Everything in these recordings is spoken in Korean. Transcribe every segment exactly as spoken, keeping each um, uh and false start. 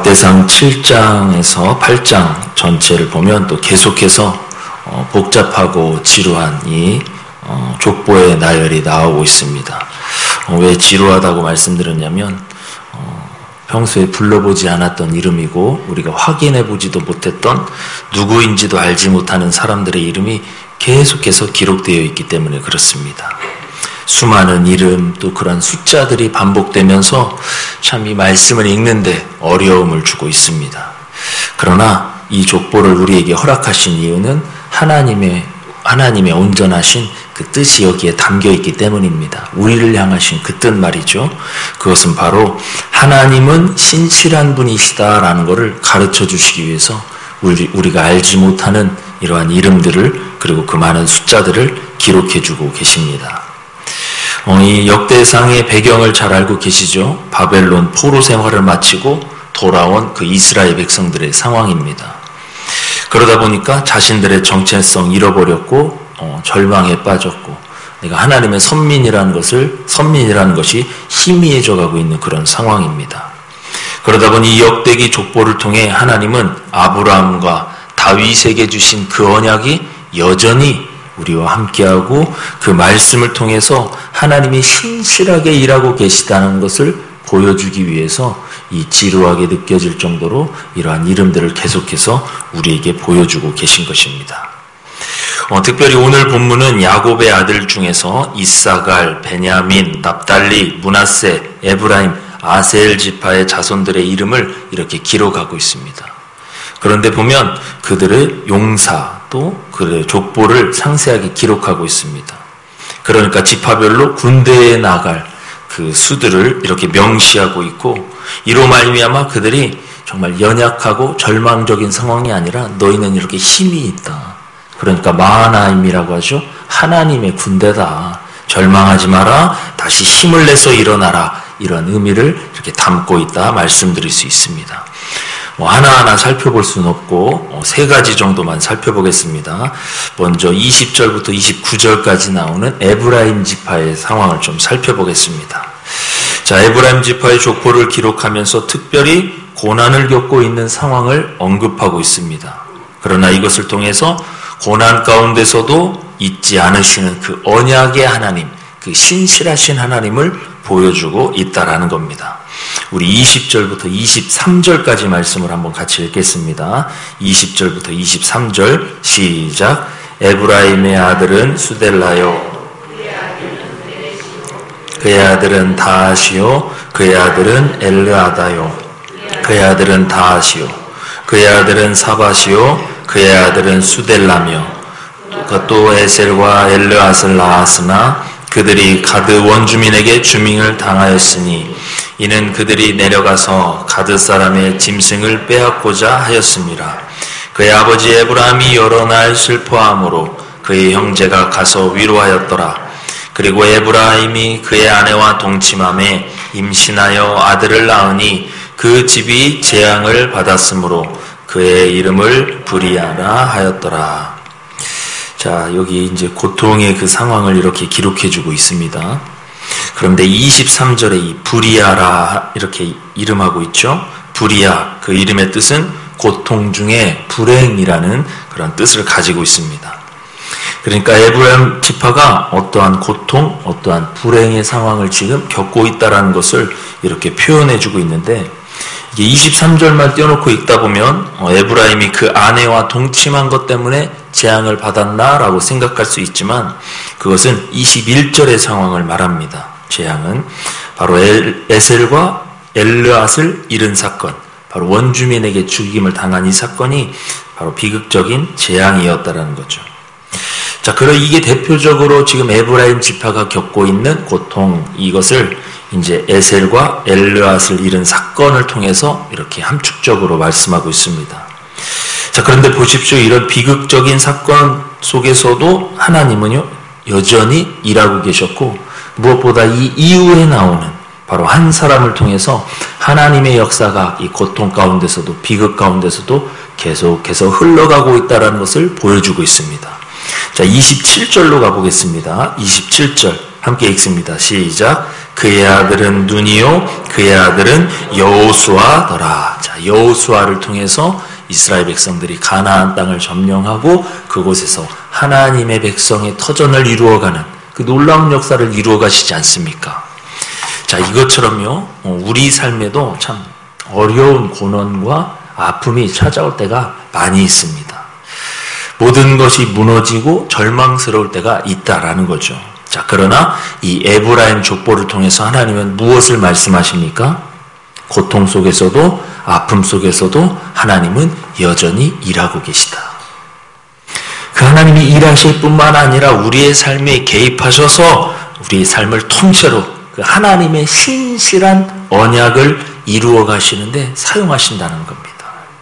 역대상 칠 장에서 팔 장 전체를 보면 또 계속해서 어, 복잡하고 지루한 이 어, 족보의 나열이 나오고 있습니다. 어, 왜 지루하다고 말씀드렸냐면 어, 평소에 불러보지 않았던 이름이고 우리가 확인해보지도 못했던 누구인지도 알지 못하는 사람들의 이름이 계속해서 기록되어 있기 때문에 그렇습니다. 수많은 이름 또 그런 숫자들이 반복되면서 참 이 말씀을 읽는데 어려움을 주고 있습니다. 그러나 이 족보를 우리에게 허락하신 이유는 하나님의 하나님의 온전하신 그 뜻이 여기에 담겨 있기 때문입니다. 우리를 향하신 그 뜻 말이죠. 그것은 바로 하나님은 신실한 분이시다라는 것을 가르쳐 주시기 위해서 우리, 우리가 알지 못하는 이러한 이름들을 그리고 그 많은 숫자들을 기록해 주고 계십니다. 어, 이 역대상의 배경을 잘 알고 계시죠? 바벨론 포로 생활을 마치고 돌아온 그 이스라엘 백성들의 상황입니다. 그러다 보니까 자신들의 정체성 잃어버렸고 어, 절망에 빠졌고 내가 하나님의 선민이라는 것을 선민이라는 것이 희미해져 가고 있는 그런 상황입니다. 그러다 보니 이 역대기 족보를 통해 하나님은 아브라함과 다윗에게 주신 그 언약이 여전히 우리와 함께하고 그 말씀을 통해서 하나님이 신실하게 일하고 계시다는 것을 보여주기 위해서 이 지루하게 느껴질 정도로 이러한 이름들을 계속해서 우리에게 보여주고 계신 것입니다. 어, 특별히 오늘 본문은 야곱의 아들 중에서 이사갈, 베냐민, 납달리, 므낫세, 에브라임, 아셀 지파의 자손들의 이름을 이렇게 기록하고 있습니다. 그런데 보면 그들의 용사 또 그들의 족보를 상세하게 기록하고 있습니다. 그러니까 지파별로 군대에 나갈 그 수들을 이렇게 명시하고 있고 이로 말미암아 그들이 정말 연약하고 절망적인 상황이 아니라 너희는 이렇게 힘이 있다. 그러니까 마하나임이라고 하죠. 하나님의 군대다. 절망하지 마라. 다시 힘을 내서 일어나라. 이런 의미를 이렇게 담고 있다 말씀드릴 수 있습니다. 뭐 하나하나 살펴볼 수는 없고 세 가지 정도만 살펴보겠습니다. 먼저 이십 절부터 이십구 절까지 나오는 에브라임 지파의 상황을 좀 살펴보겠습니다. 자, 에브라임 지파의 족보를 기록하면서 특별히 고난을 겪고 있는 상황을 언급하고 있습니다. 그러나 이것을 통해서 고난 가운데서도 잊지 않으시는 그 언약의 하나님, 그 신실하신 하나님을 보여주고 있다라는 겁니다. 우리 이십 절부터 이십삼 절까지 말씀을 한번 같이 읽겠습니다. 이십 절부터 이십삼 절 시작. 에브라임의 아들은 수델라요 그의 아들은 다하시요 그의 아들은 엘르아다요 그의 아들은 다하시요 그의 아들은 사바시요 그의 아들은 수델라며 또 에셀과 엘르앗을 낳았으나 그들이 가드 원주민에게 주민을 당하였으니 이는 그들이 내려가서 가드 사람의 짐승을 빼앗고자 하였습니다. 그의 아버지 에브라함이 여러 날 슬퍼함으로 그의 형제가 가서 위로하였더라. 그리고 에브라임이 그의 아내와 동침함에 임신하여 아들을 낳으니 그 집이 재앙을 받았으므로 그의 이름을 브리아라 하였더라. 자, 여기 이제 고통의 그 상황을 이렇게 기록해주고 있습니다. 그런데 이십삼 절에 이 브리아라 이렇게 이름하고 있죠. 브리아, 그 이름의 뜻은 고통 중에 불행이라는 그런 뜻을 가지고 있습니다. 그러니까 에브라임 지파가 어떠한 고통, 어떠한 불행의 상황을 지금 겪고 있다는 것을 이렇게 표현해주고 있는데 이게 이십삼 절만 떼어놓고 읽다 보면 에브라임이 그 아내와 동침한 것 때문에 재앙을 받았나라고 생각할 수 있지만 그것은 이십일 절의 상황을 말합니다. 재앙은 바로 에셀과 엘르앗을 잃은 사건, 바로 원주민에게 죽임을 당한 이 사건이 바로 비극적인 재앙이었다라는 거죠. 자, 그럼 이게 대표적으로 지금 에브라임 지파가 겪고 있는 고통, 이것을 이제 에셀과 엘르앗을 잃은 사건을 통해서 이렇게 함축적으로 말씀하고 있습니다. 자, 그런데 보십시오. 이런 비극적인 사건 속에서도 하나님은요, 여전히 일하고 계셨고, 무엇보다 이 이후에 나오는 바로 한 사람을 통해서 하나님의 역사가 이 고통 가운데서도 비극 가운데서도 계속해서 흘러가고 있다는 것을 보여주고 있습니다. 자, 이십칠 절로 가보겠습니다. 이십칠 절 함께 읽습니다. 시작. 그의 아들은 눈이요 그의 아들은 여호수아더라. 자, 여호수아를 통해서 이스라엘 백성들이 가나안 땅을 점령하고 그곳에서 하나님의 백성의 터전을 이루어가는 그 놀라운 역사를 이루어 가시지 않습니까? 자, 이것처럼요, 우리 삶에도 참 어려운 고난과 아픔이 찾아올 때가 많이 있습니다. 모든 것이 무너지고 절망스러울 때가 있다라는 거죠. 자, 그러나 이 에브라임 족보를 통해서 하나님은 무엇을 말씀하십니까? 고통 속에서도 아픔 속에서도 하나님은 여전히 일하고 계시다. 그 하나님이 일하실 뿐만 아니라 우리의 삶에 개입하셔서 우리의 삶을 통째로 그 하나님의 신실한 언약을 이루어 가시는데 사용하신다는 겁니다.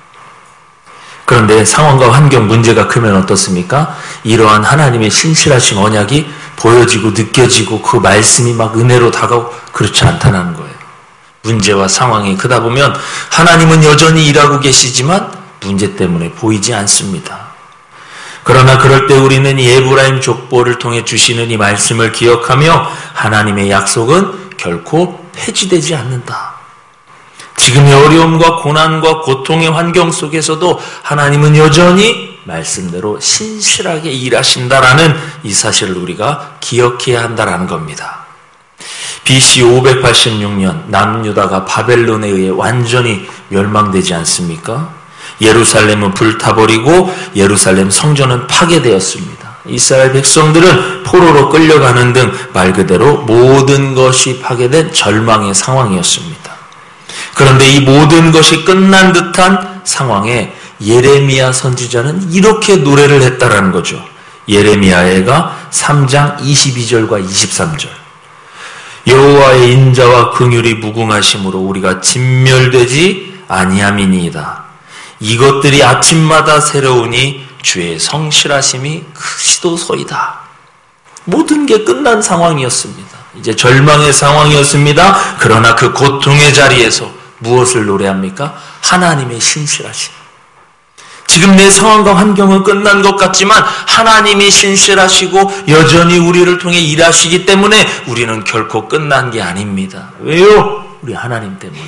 그런데 상황과 환경 문제가 크면 어떻습니까? 이러한 하나님의 신실하신 언약이 보여지고 느껴지고 그 말씀이 막 은혜로 다가오고 그렇지 않다는 거예요. 문제와 상황이 크다 보면 하나님은 여전히 일하고 계시지만 문제 때문에 보이지 않습니다. 그러나 그럴 때 우리는 이 에브라임 족보를 통해 주시는 이 말씀을 기억하며 하나님의 약속은 결코 폐지되지 않는다. 지금의 어려움과 고난과 고통의 환경 속에서도 하나님은 여전히 말씀대로 신실하게 일하신다라는 이 사실을 우리가 기억해야 한다라는 겁니다. 비씨 오백팔십육 년 남유다가 바벨론에 의해 완전히 멸망되지 않습니까? 예루살렘은 불타버리고 예루살렘 성전은 파괴되었습니다. 이스라엘 백성들은 포로로 끌려가는 등 말 그대로 모든 것이 파괴된 절망의 상황이었습니다. 그런데 이 모든 것이 끝난 듯한 상황에 예레미야 선지자는 이렇게 노래를 했다라는 거죠. 예레미야가 삼 장 이십이 절과 이십삼 절. 여호와의 인자와 긍휼이 무궁하심으로 우리가 진멸되지 아니함이니이다. 이것들이 아침마다 새로우니 주의 성실하심이 크시도소이다. 모든 게 끝난 상황이었습니다. 이제 절망의 상황이었습니다. 그러나 그 고통의 자리에서 무엇을 노래합니까? 하나님의 신실하심. 지금 내 상황과 환경은 끝난 것 같지만 하나님이 신실하시고 여전히 우리를 통해 일하시기 때문에 우리는 결코 끝난 게 아닙니다. 왜요? 우리 하나님 때문에.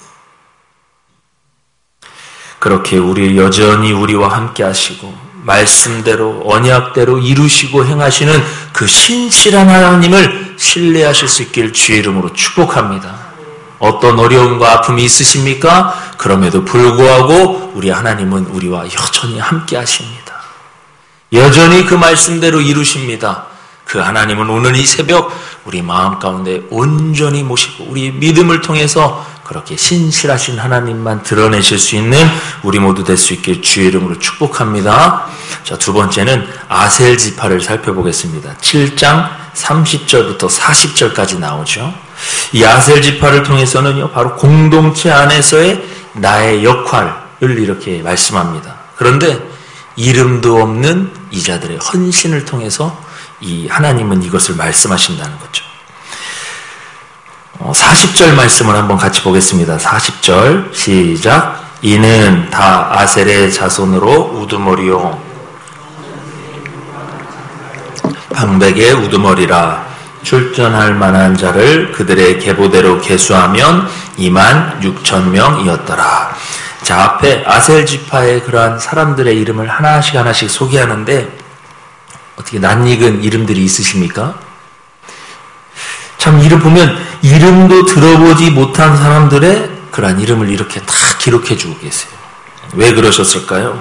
그렇게 우리 여전히 우리와 함께 하시고 말씀대로 언약대로 이루시고 행하시는 그 신실한 하나님을 신뢰하실 수 있길 주의 이름으로 축복합니다. 어떤 어려움과 아픔이 있으십니까? 그럼에도 불구하고 우리 하나님은 우리와 여전히 함께 하십니다. 여전히 그 말씀대로 이루십니다. 그 하나님은 오늘 이 새벽 우리 마음 가운데 온전히 모시고 우리 믿음을 통해서 그렇게 신실하신 하나님만 드러내실 수 있는 우리 모두 될 수 있길 주의 이름으로 축복합니다. 자, 두 번째는 아셀 지파를 살펴보겠습니다. 칠 장 삼십 절부터 사십 절까지 나오죠. 이 아셀 지파를 통해서는요, 바로 공동체 안에서의 나의 역할을 이렇게 말씀합니다. 그런데 이름도 없는 이자들의 헌신을 통해서 이 하나님은 이것을 말씀하신다는 거죠. 사십 절 말씀을 한번 같이 보겠습니다. 사십 절 시작. 이는 다 아셀의 자손으로 우두머리요 방백의 우두머리라. 출전할 만한 자를 그들의 계보대로 계수하면 이만 육천 명이었더라. 자, 앞에 아셀 지파의 그러한 사람들의 이름을 하나씩 하나씩 소개하는데 어떻게 낯익은 이름들이 있으십니까? 참 이름 보면 이름도 들어보지 못한 사람들의 그러한 이름을 이렇게 다 기록해 주고 계세요. 왜 그러셨을까요?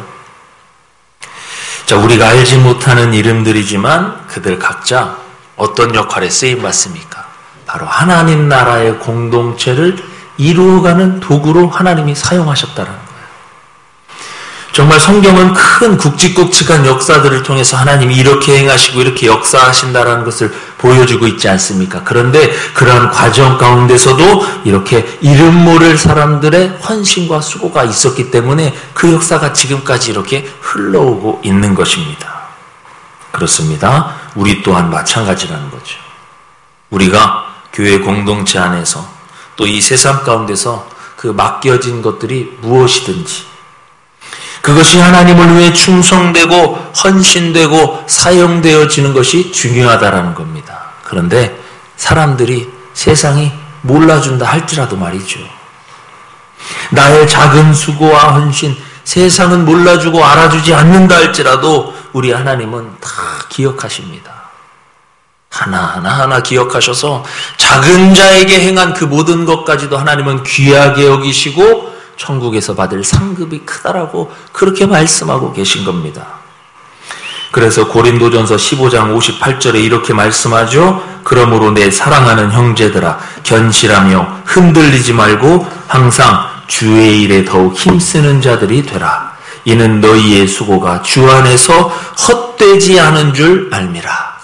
자, 우리가 알지 못하는 이름들이지만 그들 각자 어떤 역할에 쓰임받습니까? 바로 하나님 나라의 공동체를 이루어가는 도구로 하나님이 사용하셨다는 거예요. 정말 성경은 큰 굵직굵직한 역사들을 통해서 하나님이 이렇게 행하시고 이렇게 역사하신다는 것을 보여주고 있지 않습니까? 그런데 그러한 과정 가운데서도 이렇게 이름 모를 사람들의 헌신과 수고가 있었기 때문에 그 역사가 지금까지 이렇게 흘러오고 있는 것입니다. 그렇습니다. 우리 또한 마찬가지라는 거죠. 우리가 교회 공동체 안에서 또 이 세상 가운데서 그 맡겨진 것들이 무엇이든지 그것이 하나님을 위해 충성되고 헌신되고 사용되어지는 것이 중요하다라는 겁니다. 그런데 사람들이 세상이 몰라준다 할지라도 말이죠. 나의 작은 수고와 헌신, 세상은 몰라주고 알아주지 않는다 할지라도 우리 하나님은 다 기억하십니다. 하나하나 하나 기억하셔서 작은 자에게 행한 그 모든 것까지도 하나님은 귀하게 여기시고 천국에서 받을 상급이 크다라고 그렇게 말씀하고 계신 겁니다. 그래서 고린도전서 십오 장 오십팔 절에 이렇게 말씀하죠. 그러므로 내 사랑하는 형제들아, 견실하며 흔들리지 말고 항상 주의 일에 더욱 힘쓰는 자들이 되라. 이는 너희의 수고가 주 안에서 헛되지 않은 줄 알미라.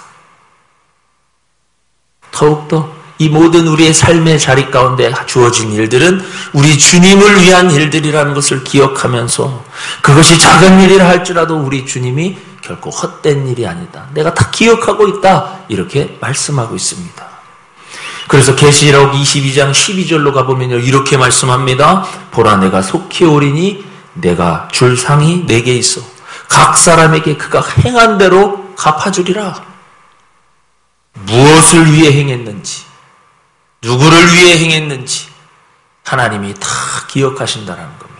더욱더 이 모든 우리의 삶의 자리 가운데 주어진 일들은 우리 주님을 위한 일들이라는 것을 기억하면서 그것이 작은 일이라 할지라도 우리 주님이 결코 헛된 일이 아니다. 내가 다 기억하고 있다. 이렇게 말씀하고 있습니다. 그래서 계시록 이십이 장 십이 절로 가보면요. 이렇게 말씀합니다. 보라, 내가 속히 오리니 내가 줄 상이 내게 있어. 각 사람에게 그가 행한 대로 갚아주리라. 무엇을 위해 행했는지, 누구를 위해 행했는지 하나님이 다 기억하신다는 겁니다.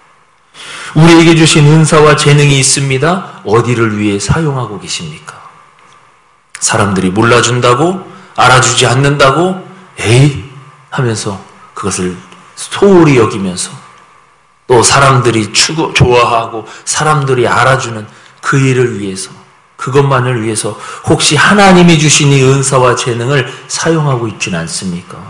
우리에게 주신 은사와 재능이 있습니다. 어디를 위해 사용하고 계십니까? 사람들이 몰라준다고, 알아주지 않는다고 에이 하면서 그것을 소홀히 여기면서 또 사람들이 추구, 좋아하고 사람들이 알아주는 그 일을 위해서, 그것만을 위해서 혹시 하나님이 주신 이 은사와 재능을 사용하고 있지는 않습니까?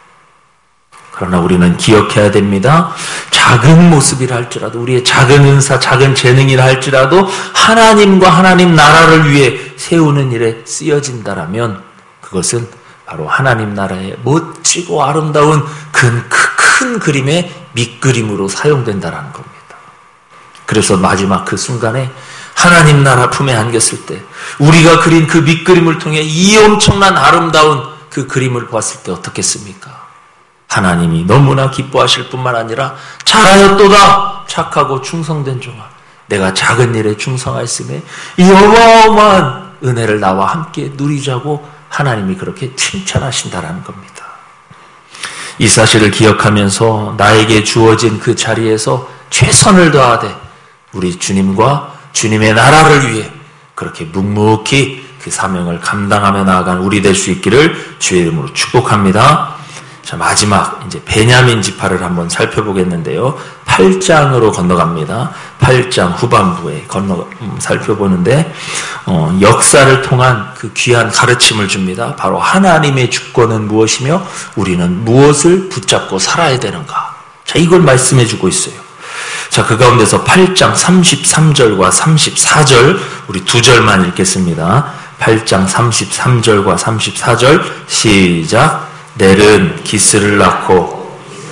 그러나 우리는 기억해야 됩니다. 작은 모습이라 할지라도, 우리의 작은 은사, 작은 재능이라 할지라도 하나님과 하나님 나라를 위해 세우는 일에 쓰여진다라면 그것은 바로 하나님 나라의 멋지고 아름다운 큰, 큰 그림의 밑그림으로 사용된다는 겁니다. 그래서 마지막 그 순간에 하나님 나라 품에 안겼을 때 우리가 그린 그 밑그림을 통해 이 엄청난 아름다운 그 그림을 보았을 때 어떻겠습니까? 하나님이 너무나 기뻐하실 뿐만 아니라 잘하였도다 착하고 충성된 종아, 내가 작은 일에 충성하였음에 이 어마어마한 은혜를 나와 함께 누리자고 하나님이 그렇게 칭찬하신다라는 겁니다. 이 사실을 기억하면서 나에게 주어진 그 자리에서 최선을 다하되 우리 주님과 주님의 나라를 위해 그렇게 묵묵히 그 사명을 감당하며 나아간 우리 될 수 있기를 주의 이름으로 축복합니다. 자, 마지막 이제 베냐민 지파를 한번 살펴보겠는데요. 팔 장으로 건너갑니다. 팔 장 후반부에 건너 음, 살펴보는데 어, 역사를 통한 그 귀한 가르침을 줍니다. 바로 하나님의 주권은 무엇이며 우리는 무엇을 붙잡고 살아야 되는가. 자, 이걸 말씀해 주고 있어요. 자, 그 가운데서 팔 장 삼십삼 절과 삼십사 절 우리 두 절만 읽겠습니다. 팔 장 삼십삼 절과 삼십사 절 시작. 넬은 기스를 낳고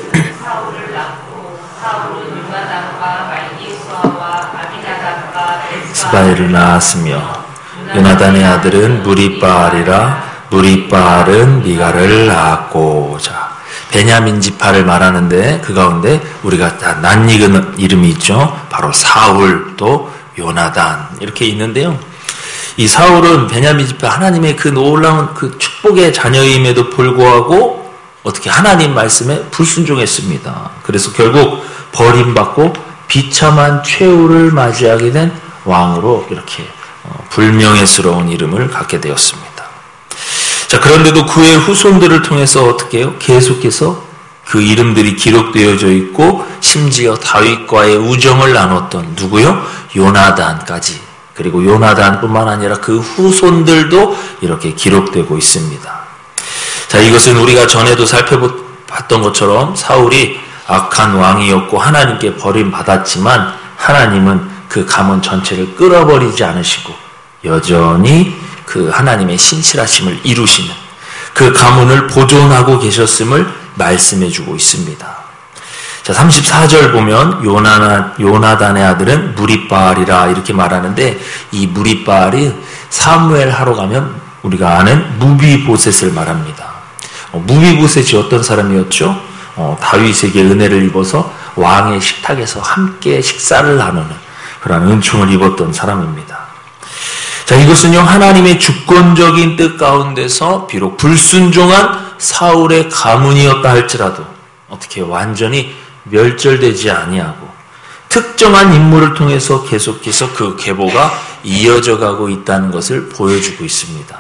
스바엘을 낳았으며 요나단의 아들은 무리바알이라 무리바알은 미가를 낳았고. 자, 베냐민 지파를 말하는데 그 가운데 우리가 다 낯익은 이름이 있죠. 바로 사울 또 요나단 이렇게 있는데요. 이 사울은 베냐민 지파 하나님의 그 놀라운 그 축복의 자녀임에도 불구하고 어떻게 하나님 말씀에 불순종했습니다. 그래서 결국 버림받고 비참한 최후를 맞이하게 된 왕으로 이렇게 불명예스러운 이름을 갖게 되었습니다. 자, 그런데도 그의 후손들을 통해서 어떻게 해요? 계속해서 그 이름들이 기록되어져 있고 심지어 다윗과의 우정을 나눴던 누구요? 요나단까지. 그리고 요나단뿐만 아니라 그 후손들도 이렇게 기록되고 있습니다. 자, 이것은 우리가 전에도 살펴봤던 것처럼 사울이 악한 왕이었고 하나님께 버림받았지만 하나님은 그 가문 전체를 끌어버리지 않으시고 여전히 그 하나님의 신실하심을 이루시는 그 가문을 보존하고 계셨음을 말씀해주고 있습니다. 자, 삼십사 절 보면 요나나, 요나단의 아들은 무리바알이라 이렇게 말하는데 이 무리바알이 사무엘 하러 가면 우리가 아는 무비보셋을 말합니다. 어, 무비보셋이 어떤 사람이었죠? 어, 다윗에게 은혜를 입어서 왕의 식탁에서 함께 식사를 나누는 그런 은총을 입었던 사람입니다. 자, 이것은요 하나님의 주권적인 뜻 가운데서 비록 불순종한 사울의 가문이었다 할지라도 어떻게 완전히 멸절되지 아니하고 특정한 인물을 통해서 계속해서 그 계보가 이어져 가고 있다는 것을 보여주고 있습니다.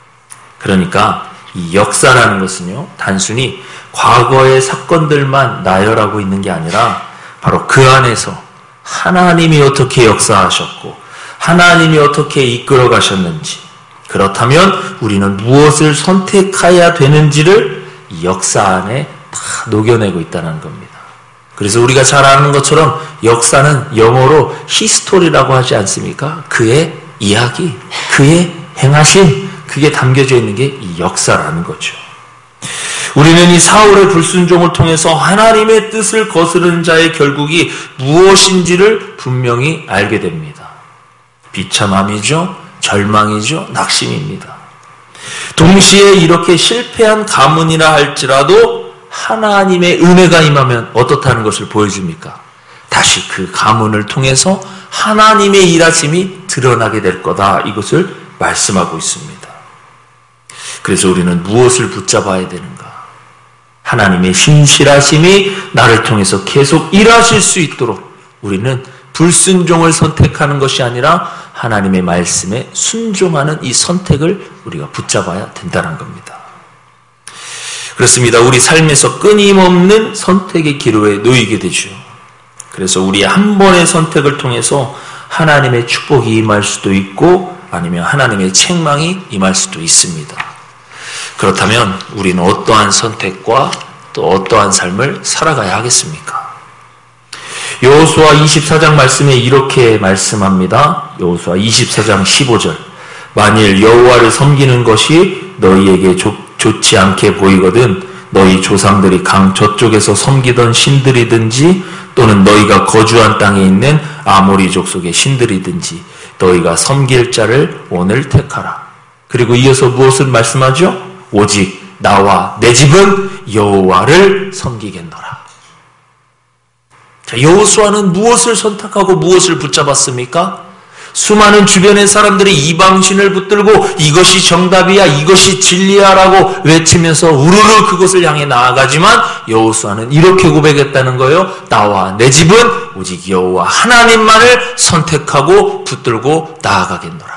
그러니까 이 역사라는 것은요, 단순히 과거의 사건들만 나열하고 있는 게 아니라 바로 그 안에서 하나님이 어떻게 역사하셨고 하나님이 어떻게 이끌어 가셨는지, 그렇다면 우리는 무엇을 선택해야 되는지를 이 역사 안에 다 녹여내고 있다는 겁니다. 그래서 우리가 잘 아는 것처럼 역사는 영어로 히스토리라고 하지 않습니까? 그의 이야기, 그의 행하심, 그게 담겨져 있는 게 이 역사라는 거죠. 우리는 이 사울의 불순종을 통해서 하나님의 뜻을 거스르는 자의 결국이 무엇인지를 분명히 알게 됩니다. 비참함이죠, 절망이죠, 낙심입니다. 동시에 이렇게 실패한 가문이라 할지라도 하나님의 은혜가 임하면 어떻다는 것을 보여줍니까? 다시 그 가문을 통해서 하나님의 일하심이 드러나게 될 거다, 이것을 말씀하고 있습니다. 그래서 우리는 무엇을 붙잡아야 되는가? 하나님의 신실하심이 나를 통해서 계속 일하실 수 있도록 우리는 불순종을 선택하는 것이 아니라 하나님의 말씀에 순종하는 이 선택을 우리가 붙잡아야 된다는 겁니다. 그렇습니다. 우리 삶에서 끊임없는 선택의 기로에 놓이게 되죠. 그래서 우리 한 번의 선택을 통해서 하나님의 축복이 임할 수도 있고 아니면 하나님의 책망이 임할 수도 있습니다. 그렇다면 우리는 어떠한 선택과 또 어떠한 삶을 살아가야 하겠습니까? 여호수아 이십사 장 말씀에 이렇게 말씀합니다. 여호수아 이십사 장 십오 절. 만일 여호와를 섬기는 것이 너희에게 좋, 좋지 않게 보이거든 너희 조상들이 강 저쪽에서 섬기던 신들이든지 또는 너희가 거주한 땅에 있는 아모리 족속의 신들이든지 너희가 섬길 자를 오늘 택하라. 그리고 이어서 무엇을 말씀하죠? 오직 나와 내 집은 여호와를 섬기겠노라. 자, 여호수아는 무엇을 선택하고 무엇을 붙잡았습니까? 수많은 주변의 사람들이 이방신을 붙들고 이것이 정답이야, 이것이 진리야라고 외치면서 우르르 그것을 향해 나아가지만 여호수아는 이렇게 고백했다는 거예요. 나와 내 집은 오직 여호와 하나님만을 선택하고 붙들고 나아가겠노라.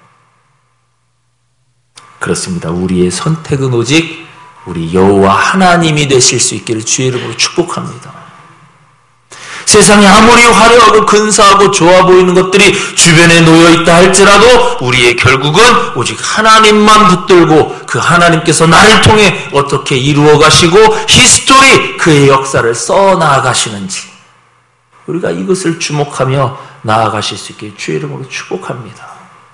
그렇습니다. 우리의 선택은 오직 우리 여호와 하나님이 되실 수 있기를 주의 이름으로 축복합니다. 세상에 아무리 화려하고 근사하고 좋아 보이는 것들이 주변에 놓여있다 할지라도 우리의 결국은 오직 하나님만 붙들고 그 하나님께서 나를 통해 어떻게 이루어 가시고 히스토리, 그의 역사를 써 나아가시는지 우리가 이것을 주목하며 나아가실 수 있게 주의 이름으로 축복합니다.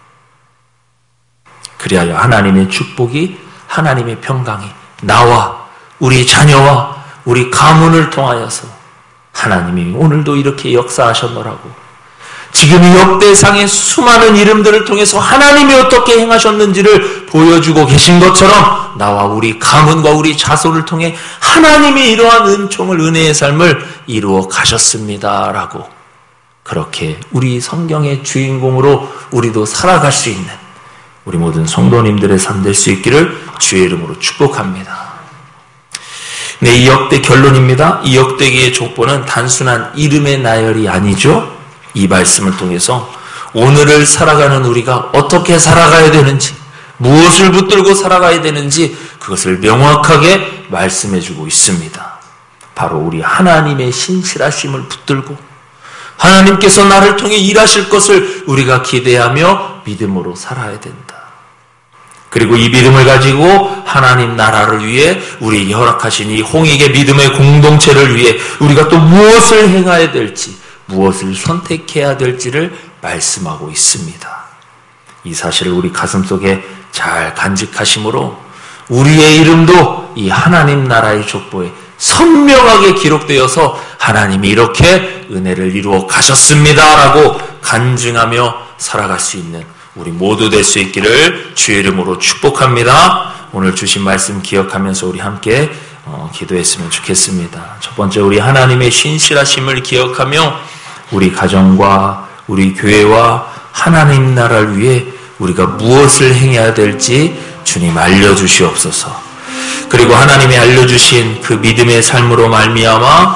그리하여 하나님의 축복이, 하나님의 평강이 나와 우리 자녀와 우리 가문을 통하여서 하나님이 오늘도 이렇게 역사하셨노라고, 지금 이 역대상의 수많은 이름들을 통해서 하나님이 어떻게 행하셨는지를 보여주고 계신 것처럼 나와 우리 가문과 우리 자손을 통해 하나님이 이러한 은총을, 은혜의 삶을 이루어 가셨습니다라고, 그렇게 우리 성경의 주인공으로 우리도 살아갈 수 있는 우리 모든 성도님들의 삶 될 수 있기를 주의 이름으로 축복합니다. 네, 이 역대 결론입니다. 이 역대기의 족보는 단순한 이름의 나열이 아니죠. 이 말씀을 통해서 오늘을 살아가는 우리가 어떻게 살아가야 되는지, 무엇을 붙들고 살아가야 되는지 그것을 명확하게 말씀해주고 있습니다. 바로 우리 하나님의 신실하심을 붙들고 하나님께서 나를 통해 일하실 것을 우리가 기대하며 믿음으로 살아야 된다. 그리고 이 믿음을 가지고 하나님 나라를 위해 우리에게 허락하신 이 홍익의 믿음의 공동체를 위해 우리가 또 무엇을 행해야 될지, 무엇을 선택해야 될지를 말씀하고 있습니다. 이 사실을 우리 가슴속에 잘 간직하심으로 우리의 이름도 이 하나님 나라의 족보에 선명하게 기록되어서 하나님이 이렇게 은혜를 이루어 가셨습니다라고 간증하며 살아갈 수 있는 우리 모두 될 수 있기를 주의 이름으로 축복합니다. 오늘 주신 말씀 기억하면서 우리 함께 어, 기도했으면 좋겠습니다. 첫 번째, 우리 하나님의 신실하심을 기억하며 우리 가정과 우리 교회와 하나님 나라를 위해 우리가 무엇을 행해야 될지 주님 알려주시옵소서. 그리고 하나님이 알려주신 그 믿음의 삶으로 말미암아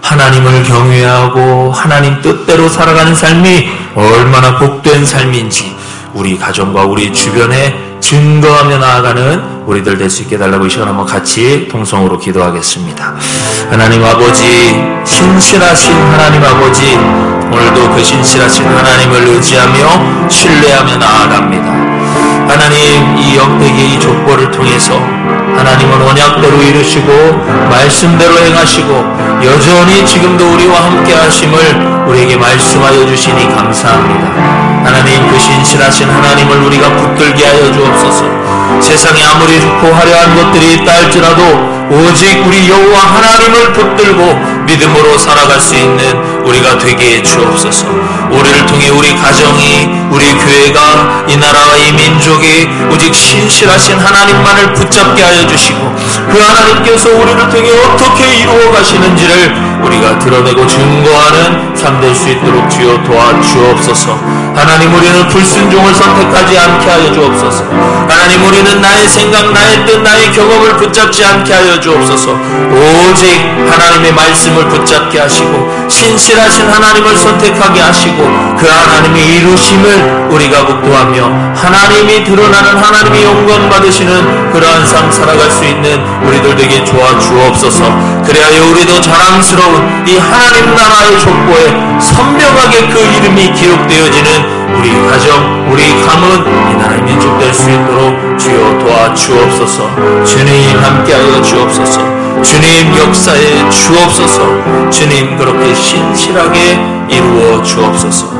하나님을 경외하고 하나님 뜻대로 살아가는 삶이 얼마나 복된 삶인지 우리 가정과 우리 주변에 증거하며 나아가는 우리들 될 수 있게 해달라고 이 시간 한번 같이 통성으로 기도하겠습니다. 하나님 아버지, 신실하신 하나님 아버지, 오늘도 그 신실하신 하나님을 의지하며 신뢰하며 나아갑니다. 하나님, 이 역대기의 이 족보를 통해서 하나님은 언약대로 이루시고 말씀대로 행하시고 여전히 지금도 우리와 함께 하심을 우리에게 말씀하여 주시니 감사합니다. 하나님, 그 신실하신 하나님을 우리가 붙들게 하여 주옵소서. 세상에 아무리 좋고 화려한 것들이 있다 할지라도 오직 우리 여호와 하나님을 붙들고 믿음으로 살아갈 수 있는 우리가 되게 해 주옵소서. 우리를 통해 우리 가정이, 우리 교회가, 이 나라와 이 민족이 오직 신실하신 하나님만을 붙잡게 하여 주시고 그 하나님께서 우리를 통해 어떻게 이루어 가시는지를 우리가 드러내고 증거하는 삶 될 수 있도록 주여 도와주옵소서. 하나님, 우리는 불순종을 선택하지 않게 하여 주옵소서. 하나님, 우리는 나의 생각, 나의 뜻, 나의 경험을 붙잡지 않게 하여 주옵소서. 오직 하나님의 말씀을 붙잡게 하시고 신실하신 하나님을 선택하게 하시고 그 하나님의 이루심을 우리가 묵도하며 하나님이 드러나는, 하나님이 영광 받으시는 그러한 삶 살아갈 수 있는 우리들 되게 도와주옵소서. 그래야 우리도 자랑스러운 이 하나님 나라의 족보에 선명하게 그 이름이 기록되어지는 우리 가정, 우리 가문, 이 나라의 민족 될 수 있도록 주여 도와주옵소서. 주님 함께하여 주옵소서. 주님 역사에 주옵소서. 주님 그렇게 신실하게 이루어 주옵소서.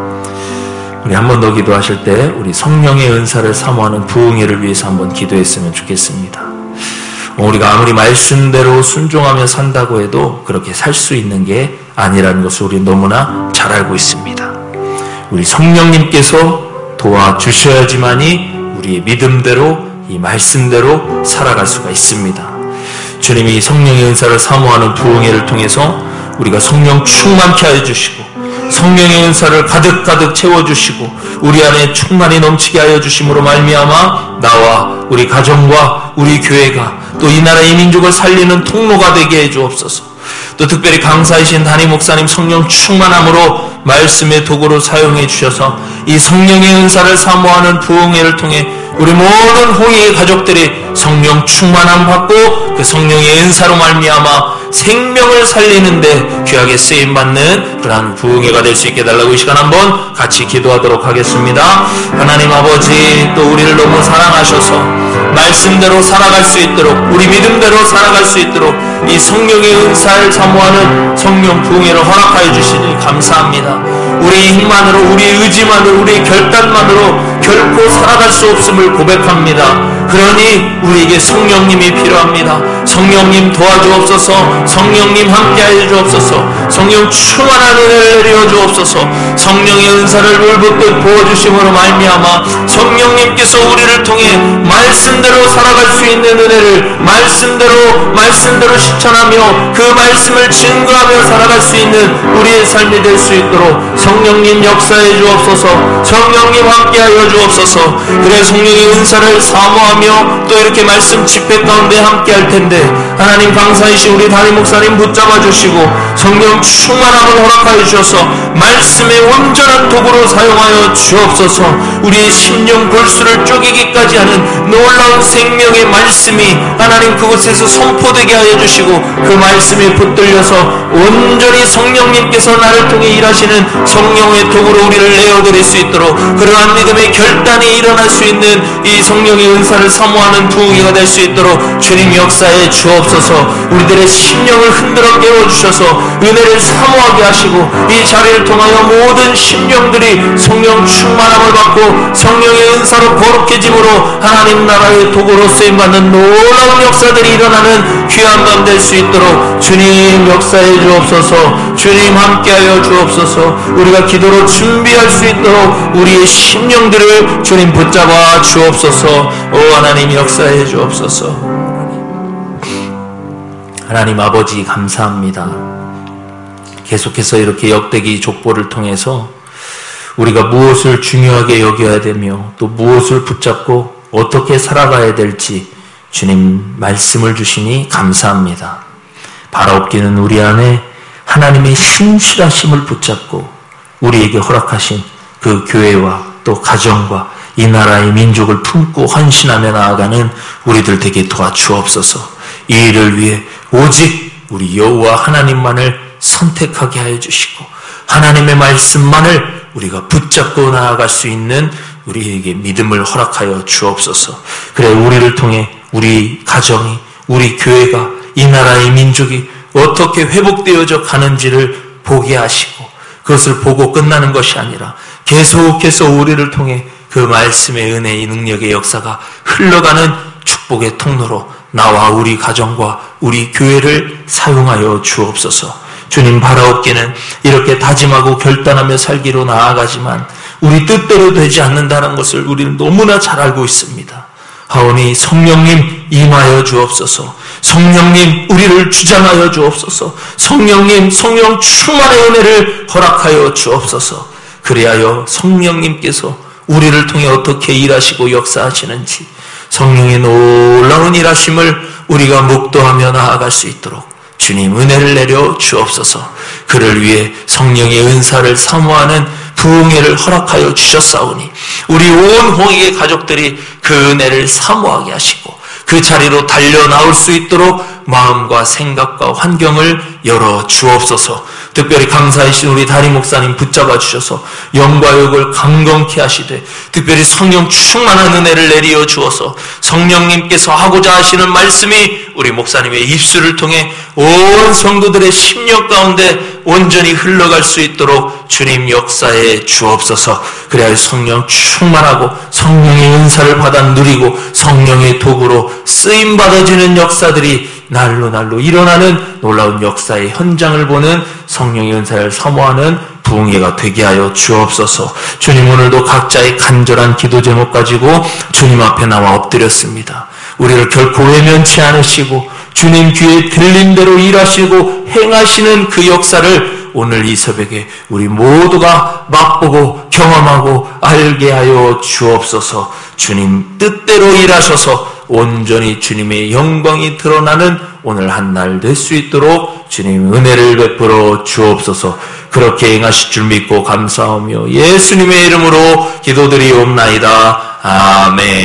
우리 한 번 더 기도하실 때 우리 성령의 은사를 사모하는 부흥회를 위해서 한번 기도했으면 좋겠습니다. 우리가 아무리 말씀대로 순종하며 산다고 해도 그렇게 살 수 있는 게 아니라는 것을 우리 너무나 잘 알고 있습니다. 우리 성령님께서 도와주셔야지만이 우리의 믿음대로 이 말씀대로 살아갈 수가 있습니다. 주님이 성령의 은사를 사모하는 부흥회를 통해서 우리가 성령 충만케 하여 주시고 성령의 은사를 가득가득 채워주시고 우리 안에 충만히 넘치게 하여 주심으로 말미암아 나와 우리 가정과 우리 교회가 또 이 나라 이 민족을 살리는 통로가 되게 해 주옵소서. 또 특별히 강사이신 담임 목사님 성령 충만함으로 말씀의 도구로 사용해 주셔서 이 성령의 은사를 사모하는 부흥회를 통해 우리 모든 홍익의 가족들이 성령 충만함 받고 그 성령의 은사로 말미암아 생명을 살리는데 귀하게 쓰임받는 그러한 부흥회가 될 수 있게 해달라고 이 시간 한번 같이 기도하도록 하겠습니다. 하나님 아버지, 또 우리를 너무 사랑하셔서 말씀대로 살아갈 수 있도록 우리 믿음대로 살아갈 수 있도록 이 성령의 은사를 사모하는 성령 부흥회를 허락하여 주시니 감사합니다. 우리 힘만으로, 우리의 의지만으로, 우리의 결단만으로 결코 살아갈 수 없음을 고백합니다. 그러니 우리에게 성령님이 필요합니다. 성령님 도와주옵소서. 성령님 함께하여 주옵소서. 성령 충만한 은혜를 내려 주옵소서. 성령의 은사를 물붓듯 부어주심으로 말미암아 성령님께서 우리를 통해 말씀대로 살아갈 수 있는 은혜를 말씀대로 말씀대로 실천하며 그 말씀을 증거하며 살아갈 수 있는 우리의 삶이 될 수 있도록 성령님 역사해 주옵소서. 성령님 함께하여 주옵소서. 그래 성령의 은사를 사모하며 또 이렇게 말씀 집회 가운데 함께할 텐데 하나님 강사이신 우리 담임 목사님 붙잡아 주시고 성령 충만함을 허락하여 주셔서 말씀의 온전한 도구로 사용하여 주옵소서. 우리의 심령 골수를 쪼개기까지 하는 놀라운 생명의 말씀이 하나님 그곳에서 선포되게 하여 주시고 그 말씀에 붙들려서 온전히 성령님께서 나를 통해 일하시는 성령의 도구로 우리를 내어드릴 수 있도록 그러한 믿음의 결단이 일어날 수 있는 이 성령의 은사를 사모하는 부흥회가 될 수 있도록 주님 역사에 주옵소서. 우리들의 심령을 흔들어 깨워주셔서 은혜를 사모하게 하시고 이 자리를 통하여 모든 심령들이 성령 충만함을 받고 성령의 은사로 거룩해짐으로 하나님 나라의 도구로 쓰임받는 놀라운 역사들이 일어나는 귀한 밤 될 수 있도록 주님 역사해 주옵소서. 주님 함께하여 주옵소서. 우리가 기도로 준비할 수 있도록 우리의 심령들을 주님 붙잡아 주옵소서. 오 하나님 역사해 주옵소서. 하나님 아버지 감사합니다. 계속해서 이렇게 역대기 족보를 통해서 우리가 무엇을 중요하게 여겨야 되며 또 무엇을 붙잡고 어떻게 살아가야 될지 주님 말씀을 주시니 감사합니다. 바라옵기는 우리 안에 하나님의 신실하심을 붙잡고 우리에게 허락하신 그 교회와 또 가정과 이 나라의 민족을 품고 헌신하며 나아가는 우리들 되게 도와주옵소서. 이 일을 위해 오직 우리 여호와 하나님만을 선택하게 하여 주시고 하나님의 말씀만을 우리가 붙잡고 나아갈 수 있는 우리에게 믿음을 허락하여 주옵소서. 그래 우리를 통해 우리 가정이, 우리 교회가, 이 나라의 민족이 어떻게 회복되어져 가는지를 보게 하시고 그것을 보고 끝나는 것이 아니라 계속해서 우리를 통해 그 말씀의 은혜의 능력의 역사가 흘러가는 축복의 통로로 나와 우리 가정과 우리 교회를 사용하여 주옵소서. 주님, 바라옵기는 이렇게 다짐하고 결단하며 살기로 나아가지만 우리 뜻대로 되지 않는다는 것을 우리는 너무나 잘 알고 있습니다. 하오니 성령님 임하여 주옵소서. 성령님 우리를 주장하여 주옵소서. 성령님 성령 충만의 은혜를 허락하여 주옵소서. 그리하여 성령님께서 우리를 통해 어떻게 일하시고 역사하시는지 성령의 놀라운 일하심을 우리가 묵도하며 나아갈 수 있도록 주님 은혜를 내려 주옵소서. 그를 위해 성령의 은사를 사모하는 부흥회를 허락하여 주셨사오니 우리 온 홍익의 가족들이 그 은혜를 사모하게 하시고 그 자리로 달려 나올 수 있도록 마음과 생각과 환경을 열어 주옵소서. 특별히 강사이신 우리 다리 목사님 붙잡아 주셔서 영과 육을 강건케 하시되 특별히 성령 충만한 은혜를 내리어 주어서 성령님께서 하고자 하시는 말씀이 우리 목사님의 입술을 통해 온 성도들의 심령 가운데 온전히 흘러갈 수 있도록 주님 역사해 주옵소서. 그래야 성령 충만하고 성령의 은사를 받아 누리고 성령의 도구로 쓰임받아지는 역사들이 날로 날로 일어나는 놀라운 역사의 현장을 보는 성령의 은사를 사모하는 부흥회가 되게 하여 주옵소서. 주님, 오늘도 각자의 간절한 기도 제목 가지고 주님 앞에 나와 엎드렸습니다. 우리를 결코 외면치 않으시고 주님 귀에 들린 대로 일하시고 행하시는 그 역사를 오늘 이 새벽에 우리 모두가 맛보고 경험하고 알게 하여 주옵소서. 주님 뜻대로 일하셔서 온전히 주님의 영광이 드러나는 오늘 한 날 될 수 있도록 주님 은혜를 베풀어 주옵소서. 그렇게 행하실 줄 믿고 감사하며 예수님의 이름으로 기도드리옵나이다. 아멘.